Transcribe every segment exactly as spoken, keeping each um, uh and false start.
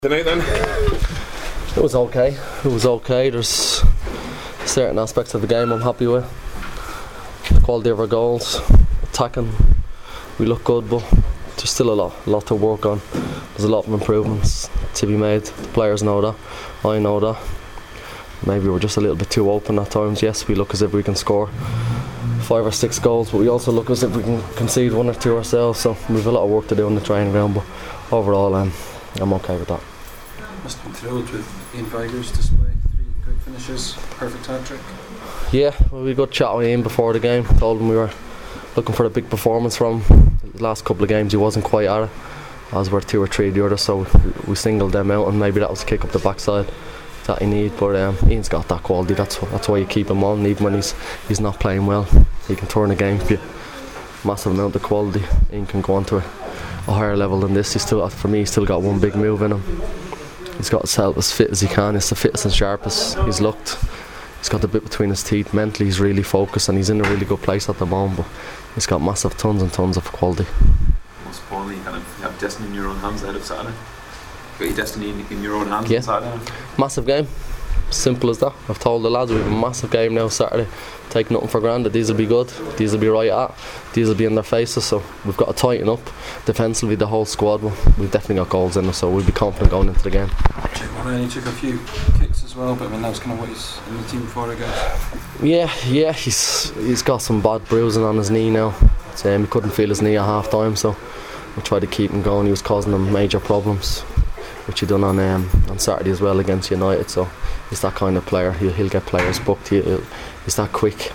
Tonight then? It was okay. It was okay. There's certain aspects of the game I'm happy with. The quality of our goals, attacking, we look good, but there's still a lot, a lot to work on. There's a lot of improvements to be made. The players know that. I know that. Maybe we're just a little bit too open at times. Yes, we look as if we can score five or six goals, but we also look as if we can concede one or two ourselves. So we've a lot of work to do on the training ground, but overall, um, I'm okay with that. Must have been thrilled with Ian Vigor's display. Three great finishes, perfect hat-trick. Yeah, well, we had a good chat with Ian before the game. Told him we were looking for a big performance from him. The last couple of games he wasn't quite at it, as were two or three of the others, so we singled them out, and maybe that was a kick up the backside that he need. But um, Ian's got that quality. That's that's why you keep him on, even when he's he's not playing well. He can turn a game for you. Massive amount of quality. Ian can go on to a, a higher level than this. He's still, for me, he's still got one big move in him. He's got himself as fit as he can. He's the fittest and sharpest he's looked. He's got the bit between his teeth. Mentally he's really focused and he's in a really good place at the moment, but he's got massive tons and tons of quality. Most importantly, you kind of have destiny in your own hands ahead of Saturday. Got your destiny in, in your own hands yeah. on Saturday. Massive game. Simple as that. I've told the lads we have a massive game now Saturday. Take nothing for granted. These will be good. These will be right at. These will be in their faces. So we've got to tighten up defensively, the whole squad. But we've definitely got goals in us, so we'll be confident going into the game. He took a few kicks as well, but I mean that was kind of what he's in the team for, I guess. Yeah, yeah. He's he's got some bad bruising on his knee now. So, um, he couldn't feel his knee at half time, so we tried to keep him going. He was causing him major problems, which he done on um, on Saturday as well against United. So he's that kind of player. He'll, he'll get players booked. He'll, he's that quick.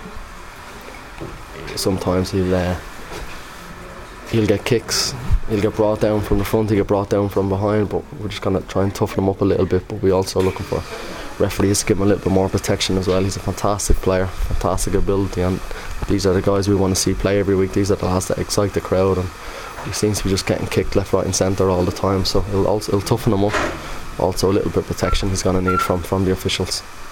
Sometimes he'll uh, he'll get kicks. He'll get brought down from the front. He'll get brought down from behind. But we're just gonna try and toughen him up a little bit. But we're also looking for referees to give him a little bit more protection as well. He's a fantastic player, fantastic ability, and these are the guys we want to see play every week. These are the lads that excite the crowd, and he seems to be just getting kicked left, right and centre all the time, so it'll, also, it'll toughen him up. Also a little bit of protection he's going to need from, from the officials.